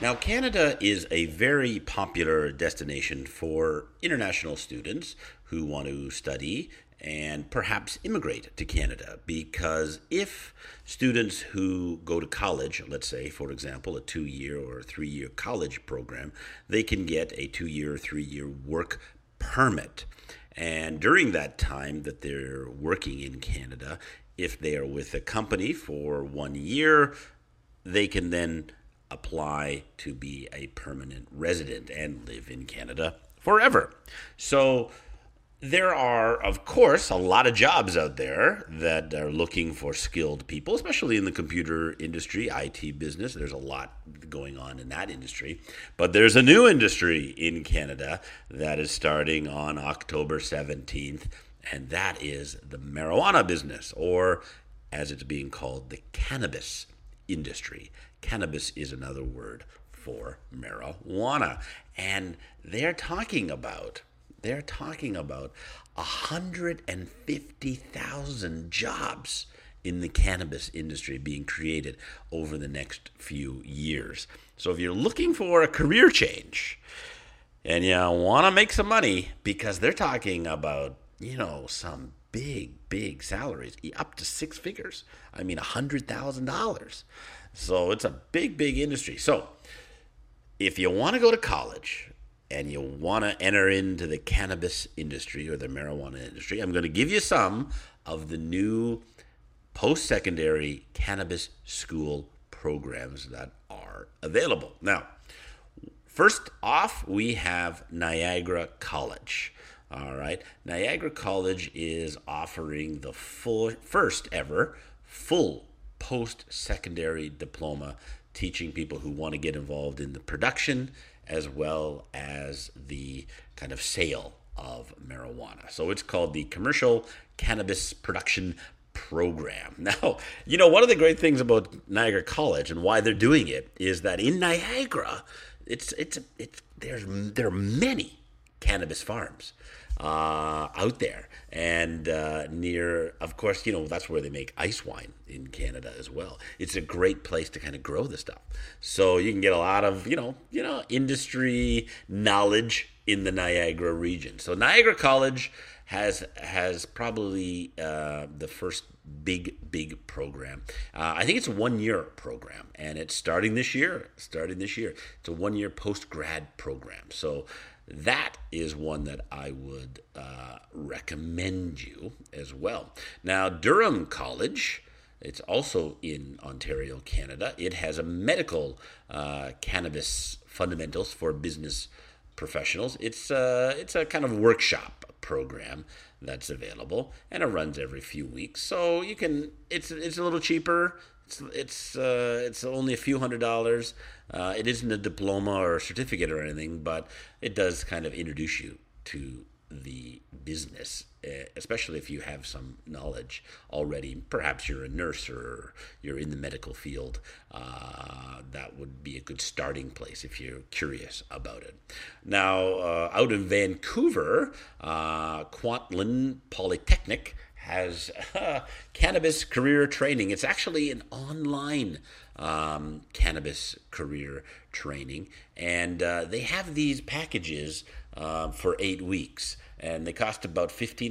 Now, Canada is a very popular destination for international students who want to study and perhaps immigrate to Canada. Because if students who go to college, let's say, for example, a 2 year or 3 year college program, they can get a 2 year or 3 year work permit. And during that time that they're working in Canada, if they are with a company for 1 year, they can then apply to be a permanent resident and live in Canada forever. So there are, of course, a lot of jobs out there that are looking for skilled people, especially in the computer industry, IT business. There's a lot going on in that industry. But there's a new industry in Canada that is starting on October 17th, and that is the marijuana business, or as it's being called, the cannabis industry. Cannabis is another word for marijuana. And they're talking about 150,000 jobs in the cannabis industry being created over the next few years. So if you're looking for a career change and you want to make some money, because they're talking about, some big salaries, up to six figures. I mean, $100,000. So it's a big industry. So if you want to go to college and you want to enter into the cannabis industry or the marijuana industry, I'm going to give you some of the new post-secondary cannabis school programs that are available. Now, first off, we have Niagara College. All right. Niagara College is offering the first ever full post-secondary diploma, teaching people who want to get involved in the production as well as the kind of sale of marijuana. So it's called the Commercial Cannabis Production Program. Now, one of the great things about Niagara College and why they're doing it is that in Niagara, there are many cannabis farms out there, and near, of course, that's where they make ice wine in Canada as well. It's a great place to kind of grow the stuff, so you can get a lot of industry knowledge in the Niagara region. So Niagara College has probably the first big program. I think it's a 1 year program, and it's starting this year. It's a 1 year post-grad program. So that is one that I would recommend you as well. Now, Durham College, it's also in Ontario, Canada. It has a medical cannabis fundamentals for business professionals. It's a kind of workshop program that's available, and it runs every few weeks. So you can. It's a little cheaper. It's only a few $100s. It isn't a diploma or a certificate or anything, but it does kind of introduce you to the business, especially if you have some knowledge already. Perhaps you're a nurse or you're in the medical field. That would be a good starting place if you're curious about it. Now, out in Vancouver, Kwantlen Polytechnic has cannabis career training. It's actually an online cannabis career training, and they have these packages for 8 weeks, and they cost about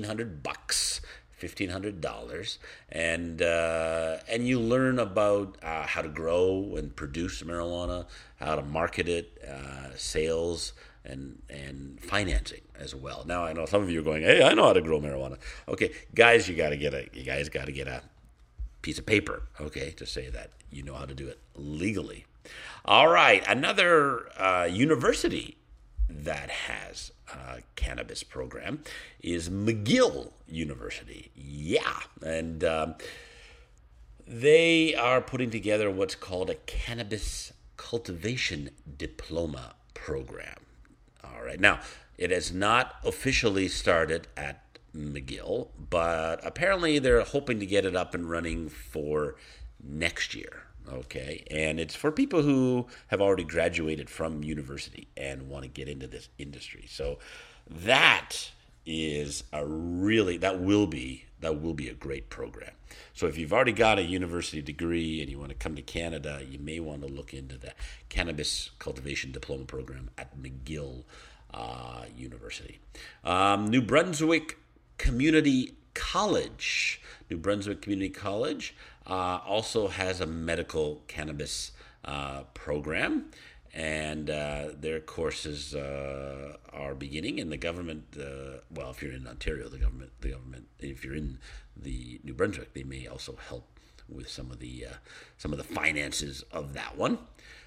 $1,500, and you learn about how to grow and produce marijuana, how to market it, sales, and financing as well. Now, I know some of you are going, "Hey, I know how to grow marijuana." Okay, guys, you guys got to get a piece of paper, okay, to say that you know how to do it legally. All right, another university that has a cannabis program is McGill University. Yeah, and they are putting together what's called a cannabis cultivation diploma program. All right. Now, it has not officially started at McGill, but apparently they're hoping to get it up and running for next year. Okay. And it's for people who have already graduated from university and want to get into this industry. So that is a really that will be a great program. So if you've already got a university degree and you want to come to Canada, you may want to look into the Cannabis Cultivation Diploma Program at McGill University. New Brunswick Community College. New Brunswick Community College also has a medical cannabis program, and their courses are beginning. And the government, well, if you're in Ontario, the government, if you're in the New Brunswick, they may also help with some of the finances of that one.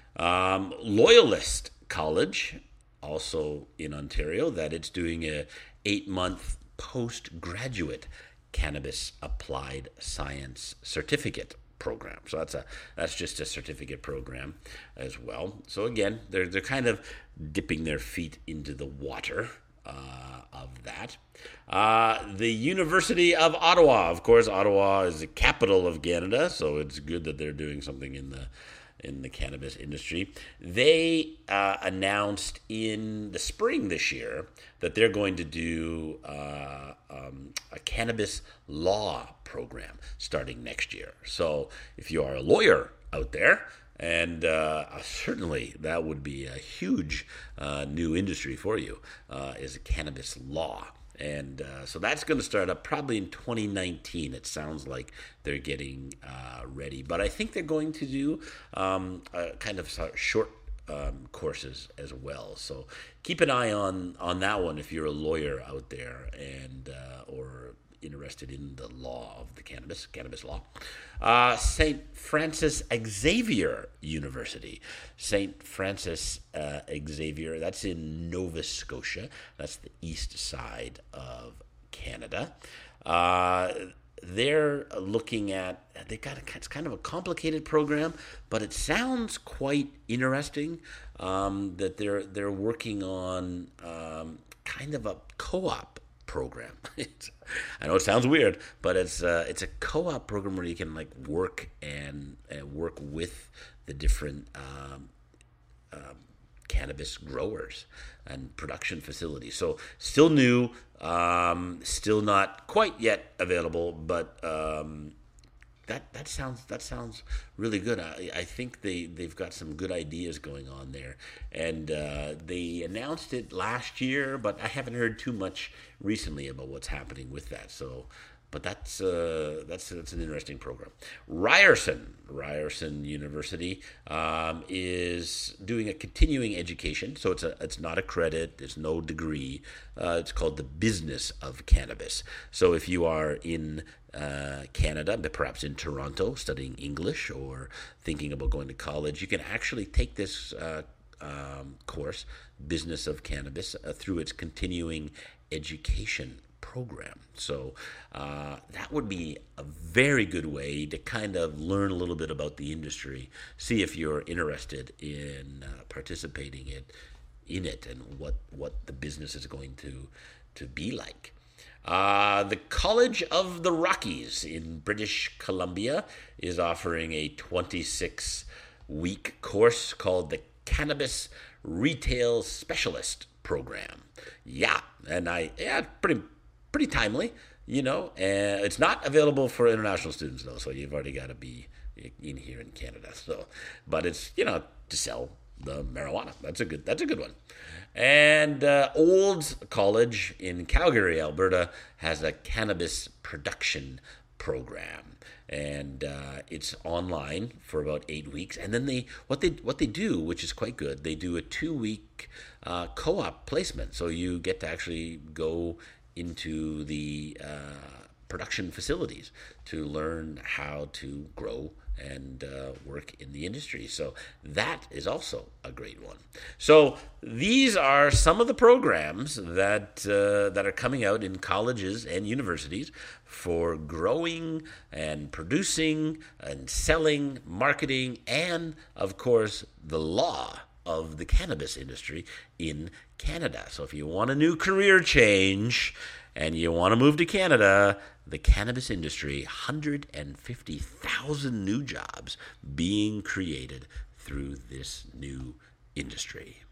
Loyalist College, also in Ontario, that it's doing a 8-month postgraduate cannabis applied science certificate program. So that's just a certificate program as well. So again, they're kind of dipping their feet into the water of that. The University of Ottawa, of course, Ottawa is the capital of Canada, so it's good that they're doing something in the cannabis industry. They announced in the spring this year that they're going to do a cannabis law program starting next year. So if you are a lawyer out there, and certainly that would be a huge new industry for you, is cannabis law. And so that's going to start up probably in 2019. It sounds like they're getting ready. But I think they're going to do kind of short courses as well. So keep an eye on that one if you're a lawyer out there and or interested in the law of the cannabis law. St. Francis Xavier University. St. Francis Xavier, that's in Nova Scotia. That's the east side of Canada. They're looking at, it's kind of a complicated program, but it sounds quite interesting that they're working on kind of a co-op program. I know it sounds weird, but it's a co-op program where you can like work and work with the different cannabis growers and production facilities. So still new, still not quite yet available, but that sounds really good. I think they've got some good ideas going on there, and they announced it last year, but I haven't heard too much recently about what's happening with that. So, but that's an interesting program. Ryerson University is doing a continuing education, so it's not a credit, it's no degree. It's called the Business of Cannabis. So if you are in Canada, but perhaps in Toronto, studying English or thinking about going to college, you can actually take this course, Business of Cannabis, through its continuing education program. So that would be a very good way to kind of learn a little bit about the industry, see if you're interested in participating in it and what the business is going to be like. The College of the Rockies in British Columbia is offering a 26-week course called the Cannabis Retail Specialist Program. Yeah, and pretty timely, you know. It's not available for international students though, so you've already got to be in here in Canada. So, but it's to sell the marijuana. That's a good one. And Olds College in Calgary, Alberta, has a cannabis production program, and it's online for about 8 weeks. And then what they do, which is quite good, they do a 2-week co-op placement, so you get to actually go into the production facilities to learn how to grow and work in the industry. So that is also a great one. So these are some of the programs that are coming out in colleges and universities for growing and producing and selling, marketing, and of course the law of the cannabis industry in Canada. So if you want a new career change and you want to move to Canada, the cannabis industry, 150,000 new jobs being created through this new industry.